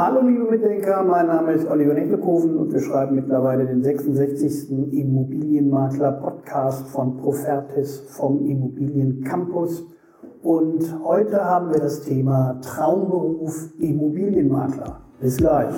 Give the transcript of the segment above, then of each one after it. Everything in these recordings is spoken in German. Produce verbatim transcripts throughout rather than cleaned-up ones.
Hallo liebe Mitdenker, mein Name ist Oliver Neckelkoven und wir schreiben mittlerweile den sechsundsechzigsten Immobilienmakler-Podcast von Profertis vom Immobiliencampus. Und heute haben wir das Thema Traumberuf Immobilienmakler. Bis gleich.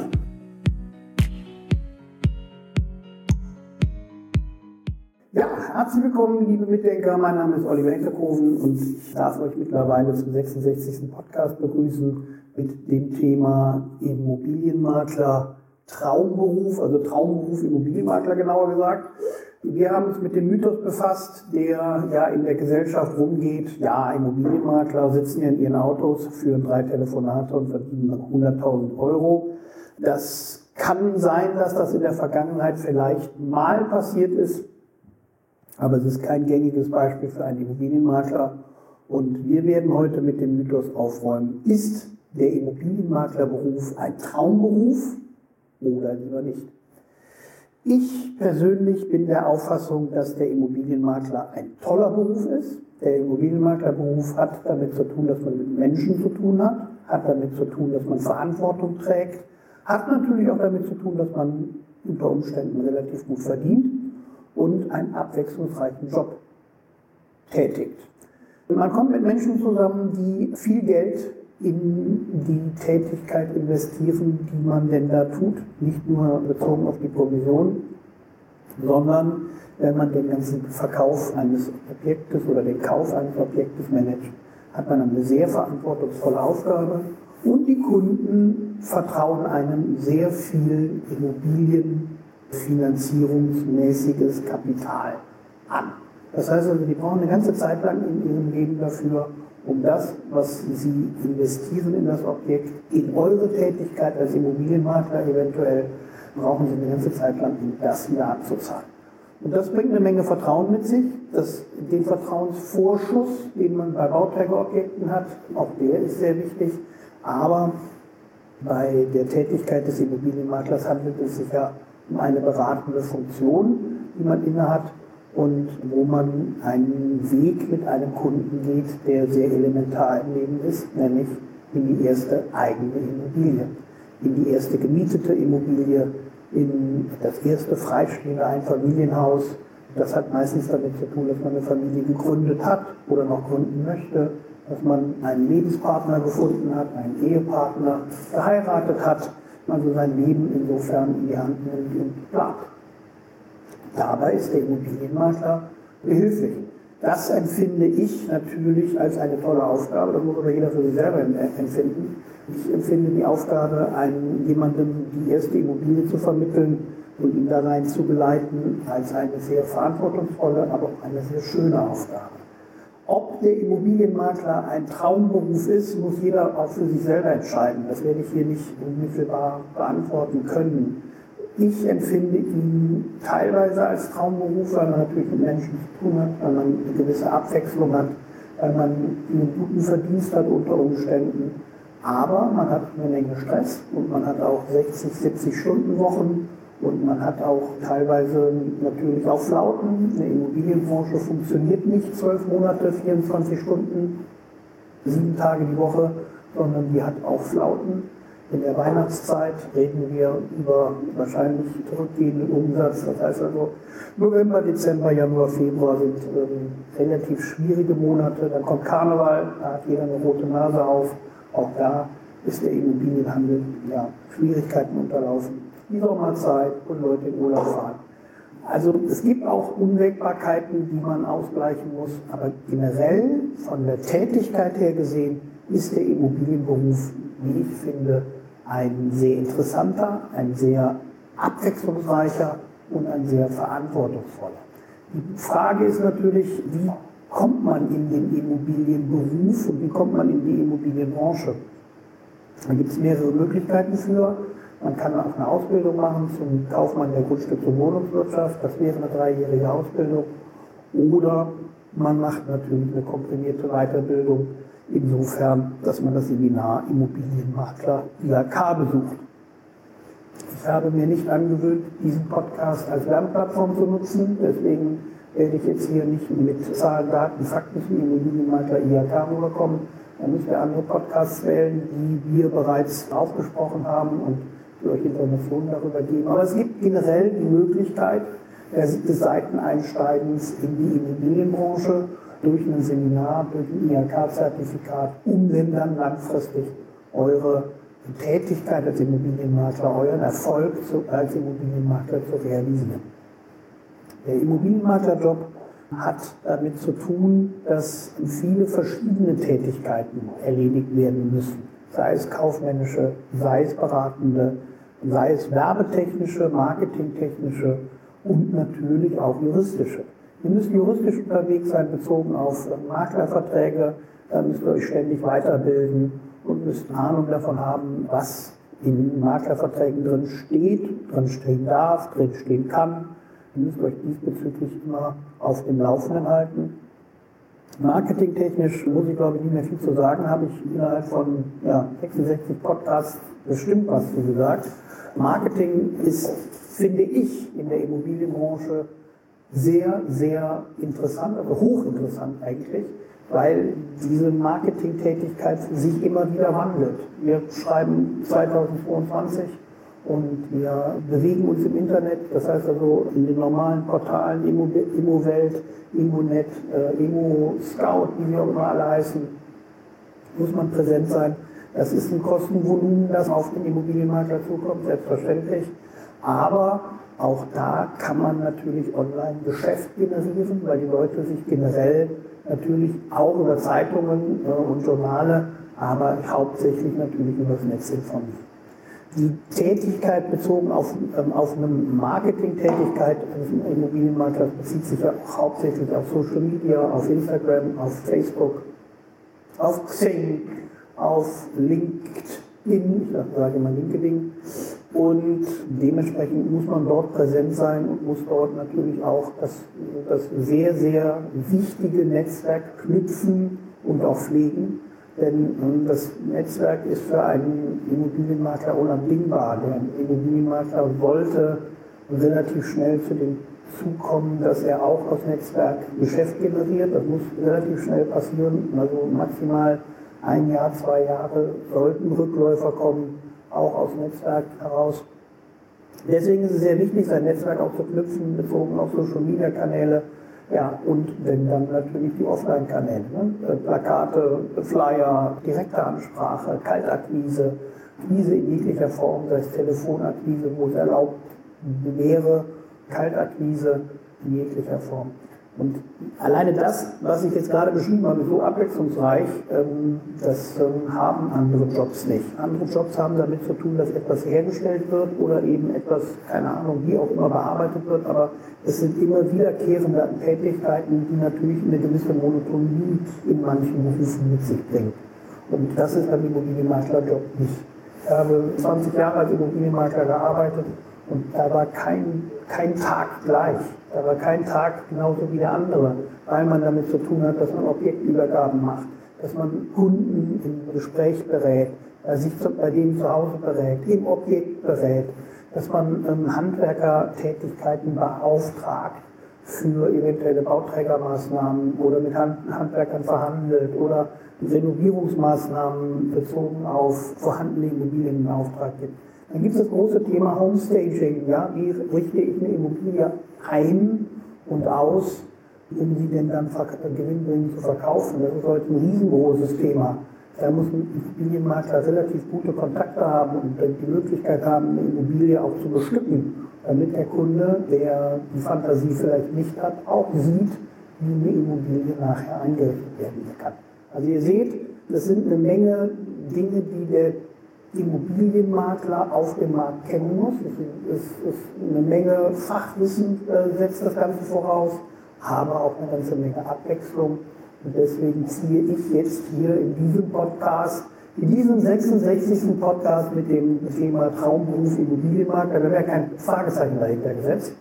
Ja, herzlich willkommen, liebe Mitdenker. Mein Name ist Oliver Neckelkoven und ich darf euch mittlerweile zum sechsundsechzigsten Podcast begrüßen mit dem Thema Immobilienmakler Traumberuf, also Traumberuf Immobilienmakler genauer gesagt. Wir haben uns mit dem Mythos befasst, der ja in der Gesellschaft rumgeht. Ja, Immobilienmakler sitzen ja in ihren Autos, führen drei Telefonate und verdienen hunderttausend Euro. Das kann sein, dass das in der Vergangenheit vielleicht mal passiert ist, aber es ist kein gängiges Beispiel für einen Immobilienmakler. Und wir werden heute mit dem Mythos aufräumen. Ist der Immobilienmaklerberuf ein Traumberuf oder lieber nicht? Ich persönlich bin der Auffassung, dass der Immobilienmakler ein toller Beruf ist. Der Immobilienmaklerberuf hat damit zu tun, dass man mit Menschen zu tun hat, hat damit zu tun, dass man Verantwortung trägt, hat natürlich auch damit zu tun, dass man unter Umständen relativ gut verdient und einen abwechslungsreichen Job tätigt. Man kommt mit Menschen zusammen, die viel Geld in die Tätigkeit investieren, die man denn da tut. Nicht nur bezogen auf die Provision, sondern wenn man den ganzen Verkauf eines Objektes oder den Kauf eines Objektes managt, hat man eine sehr verantwortungsvolle Aufgabe und die Kunden vertrauen einem sehr viel immobilienfinanzierungsmäßiges Kapital an. Das heißt also, die brauchen eine ganze Zeit lang in ihrem Leben dafür, um das, was sie investieren in das Objekt, in eure Tätigkeit als Immobilienmakler eventuell, brauchen sie eine ganze Zeit lang, um das wieder abzuzahlen. Und das bringt eine Menge Vertrauen mit sich. Das, den Vertrauensvorschuss, den man bei Bauträgerobjekten hat, auch der ist sehr wichtig. Aber bei der Tätigkeit des Immobilienmaklers handelt es sich ja um eine beratende Funktion, die man innehat, und wo man einen Weg mit einem Kunden geht, der sehr elementar im Leben ist, nämlich in die erste eigene Immobilie, in die erste gemietete Immobilie, in das erste freistehende Einfamilienhaus. Das hat meistens damit zu tun, dass man eine Familie gegründet hat oder noch gründen möchte, dass man einen Lebenspartner gefunden hat, einen Ehepartner geheiratet hat, also sein Leben insofern in die Hand nimmt und plant. Dabei ist der Immobilienmakler behilflich. Das empfinde ich natürlich als eine tolle Aufgabe, das muss aber jeder für sich selber empfinden. Ich empfinde die Aufgabe, einem, jemandem die erste Immobilie zu vermitteln und ihn da rein zu begleiten, als eine sehr verantwortungsvolle, aber auch eine sehr schöne Aufgabe. Ob der Immobilienmakler ein Traumberuf ist, muss jeder auch für sich selber entscheiden. Das werde ich hier nicht unmittelbar beantworten können. Ich empfinde ihn teilweise als Traumberuf, weil man natürlich mit Menschen zu tun hat, weil man eine gewisse Abwechslung hat, weil man einen guten Verdienst hat unter Umständen. Aber man hat eine Menge Stress und man hat auch sechzig, siebzig Stunden Wochen und man hat auch teilweise natürlich auch Flauten. Eine Immobilienbranche funktioniert nicht zwölf Monate, vierundzwanzig Stunden, sieben Tage die Woche, sondern die hat auch Flauten. In der Weihnachtszeit reden wir über wahrscheinlich zurückgehenden Umsatz. Das heißt also, November, Dezember, Januar, Februar sind ähm, relativ schwierige Monate. Dann kommt Karneval, da hat jeder eine rote Nase auf. Auch da ist der Immobilienhandel ja, Schwierigkeiten unterlaufen. Die Sommerzeit und Leute in Urlaub fahren. Also es gibt auch Unwägbarkeiten, die man ausgleichen muss. Aber generell von der Tätigkeit her gesehen ist der Immobilienberuf, wie ich finde, ein sehr interessanter, ein sehr abwechslungsreicher und ein sehr verantwortungsvoller. Die Frage ist natürlich, wie kommt man in den Immobilienberuf und wie kommt man in die Immobilienbranche? Da gibt es mehrere Möglichkeiten für. Man kann auch eine Ausbildung machen zum Kaufmann der Grundstücks- und Wohnungswirtschaft, das wäre eine dreijährige Ausbildung. Oder man macht natürlich eine komprimierte Weiterbildung, insofern, dass man das Seminar Immobilienmakler I H K besucht. Ich habe mir nicht angewöhnt, diesen Podcast als Lernplattform zu nutzen, deswegen werde ich jetzt hier nicht mit Zahlen, Daten, Fakten zum Immobilienmakler I H K rüberkommen. Dann müsst ihr andere Podcasts wählen, die wir bereits aufgesprochen haben und die euch Informationen darüber geben. Aber es gibt generell die Möglichkeit des Seiteneinsteigens in die Immobilienbranche durch ein Seminar, durch ein I H K-Zertifikat, um denn dann langfristig eure Tätigkeit als Immobilienmakler, euren Erfolg als Immobilienmakler zu realisieren. Der Immobilienmaklerjob hat damit zu tun, dass viele verschiedene Tätigkeiten erledigt werden müssen. Sei es kaufmännische, sei es beratende, sei es werbetechnische, marketingtechnische und natürlich auch juristische. Ihr müsst juristisch unterwegs sein, bezogen auf Maklerverträge, da müsst ihr euch ständig weiterbilden und müsst Ahnung davon haben, was in Maklerverträgen drin steht, drin stehen darf, drin stehen kann. Ihr müsst euch diesbezüglich immer auf dem Laufenden halten. Marketingtechnisch muss ich glaube ich nicht mehr viel zu sagen, habe ich innerhalb von ja, sechsundsechzig Podcasts bestimmt was zu gesagt. Marketing ist, finde ich, in der Immobilienbranche sehr, sehr interessant, also hochinteressant eigentlich, weil diese Marketingtätigkeit sich immer wieder wandelt. Wir schreiben zweitausendzweiundzwanzig und wir bewegen uns im Internet, das heißt also in den normalen Portalen, Immowelt, Immonet, äh, Immo-Scout, wie sie auch immer alle heißen, muss man präsent sein. Das ist ein Kostenvolumen, das auf den Immobilienmakler zukommt, selbstverständlich. Aber auch da kann man natürlich online Geschäft generieren, weil die Leute sich generell natürlich auch über Zeitungen äh, und Journale, aber hauptsächlich natürlich über das Netz informieren. Die Tätigkeit bezogen auf, ähm, auf eine Marketingtätigkeit eines Immobilienmaklers bezieht sich ja auch hauptsächlich auf Social Media, auf Instagram, auf Facebook, auf Xing, auf LinkedIn, ich sage immer LinkedIn, und dementsprechend muss man dort präsent sein und muss dort natürlich auch das, das sehr, sehr wichtige Netzwerk knüpfen und auch pflegen. Denn das Netzwerk ist für einen Immobilienmakler unabdingbar. Der Immobilienmakler wollte relativ schnell zu dem Zug kommen, dass er auch aus Netzwerk Geschäft generiert. Das muss relativ schnell passieren. Also maximal ein Jahr, zwei Jahre sollten Rückläufer kommen, auch aus Netzwerk heraus. Deswegen ist es sehr wichtig, sein Netzwerk auch zu knüpfen, bezogen auf Social-Media-Kanäle. Ja, und wenn dann natürlich die Offline-Kanäle, ne? Plakate, Flyer, direkte Ansprache, Kaltakquise, Akquise in jeglicher Form, sei es Telefonakquise, wo es erlaubt wäre, Kaltakquise in jeglicher Form. Und alleine das, was ich jetzt gerade beschrieben habe, ist so abwechslungsreich, ähm, das ähm, haben andere Jobs nicht. Andere Jobs haben damit zu tun, dass etwas hergestellt wird oder eben etwas, keine Ahnung, wie auch immer bearbeitet wird, aber es sind immer wiederkehrende Tätigkeiten, die natürlich eine gewisse Monotonie in manchen Berufen mit sich bringen. Und das ist beim Immobilienmaklerjob nicht. Ich habe zwanzig Jahre als Immobilienmakler gearbeitet und da war kein, kein Tag gleich. Da war kein Tag genauso wie der andere, weil man damit zu tun hat, dass man Objektübergaben macht, dass man Kunden im Gespräch berät, sich zu, bei denen zu Hause berät, im Objekt berät, dass man ähm, Handwerkertätigkeiten beauftragt für eventuelle Bauträgermaßnahmen oder mit Hand, Handwerkern verhandelt oder Renovierungsmaßnahmen bezogen auf vorhandene Immobilien in Auftrag gibt. Dann gibt es das große Thema Homestaging. Ja? Wie richte ich eine Immobilie ein und aus, um sie denn dann gewinnbringend zu verkaufen? Das ist heute ein riesengroßes Thema. Da muss ein Immobilienmakler relativ gute Kontakte haben und die Möglichkeit haben, eine Immobilie auch zu bestücken, damit der Kunde, der die Fantasie vielleicht nicht hat, auch sieht, wie eine Immobilie nachher eingerichtet werden kann. Also ihr seht, das sind eine Menge Dinge, die der Immobilienmakler auf dem Markt kennen muss. Es ist eine Menge Fachwissen, äh, setzt das Ganze voraus, aber auch eine ganze Menge Abwechslung. Und deswegen ziehe ich jetzt hier in diesem Podcast, in diesem sechsundsechzigsten Podcast mit dem Thema Traumberuf Immobilienmakler, da wäre kein Fragezeichen dahinter gesetzt,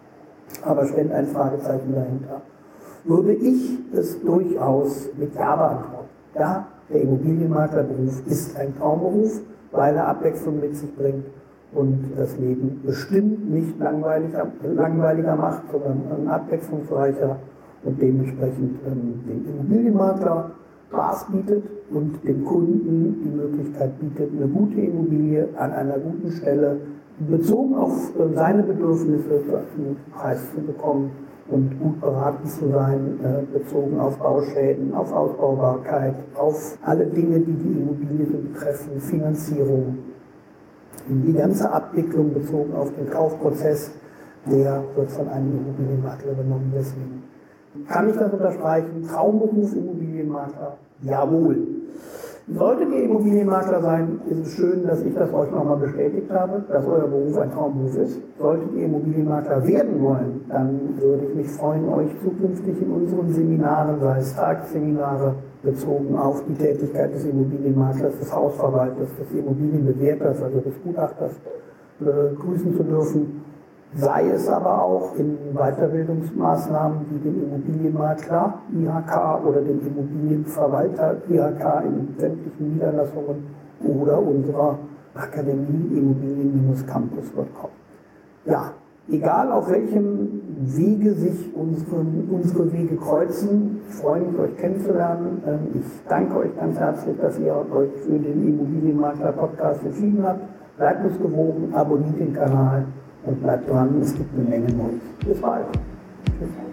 aber stellt ein Fragezeichen dahinter, würde ich es durchaus mit Ja beantworten. Ja, der Immobilienmaklerberuf ist ein Traumberuf, weil er Abwechslung mit sich bringt und das Leben bestimmt nicht langweiliger, langweiliger macht, sondern abwechslungsreicher und dementsprechend ähm, den Immobilienmakler Spaß bietet und dem Kunden die Möglichkeit bietet, eine gute Immobilie an einer guten Stelle bezogen auf seine Bedürfnisse zu einem Preis zu bekommen und gut beraten zu sein, bezogen auf Bauschäden, auf Ausbaubarkeit, auf alle Dinge, die die Immobilie betreffen, Finanzierung. Die ganze Abwicklung bezogen auf den Kaufprozess, der wird von einem Immobilienmakler übernommen. Deswegen kann ich das unterstreichen. Traumberuf Immobilienmakler? Jawohl. Solltet ihr Immobilienmakler sein, ist es schön, dass ich das euch nochmal bestätigt habe, dass euer Beruf ein Traumberuf ist. Solltet ihr Immobilienmakler werden wollen, dann würde ich mich freuen, euch zukünftig in unseren Seminaren, sei es Tagesseminare, bezogen auf die Tätigkeit des Immobilienmaklers, des Hausverwalters, des Immobilienbewerters, also des Gutachters, begrüßen zu dürfen. Sei es aber auch in Weiterbildungsmaßnahmen wie dem Immobilienmakler I H K oder dem Immobilienverwalter I H K in sämtlichen Niederlassungen oder unserer Akademie immobilien Campus punkt com. Ja, egal auf welchem Wege sich unseren, unsere Wege kreuzen, ich freue mich, euch kennenzulernen. Ich danke euch ganz herzlich, dass ihr euch für den Immobilienmakler-Podcast entschieden habt. Bleibt uns gewogen, abonniert den Kanal und bleibt dran, es gibt eine Menge Neues. Bis bald. Tschüss.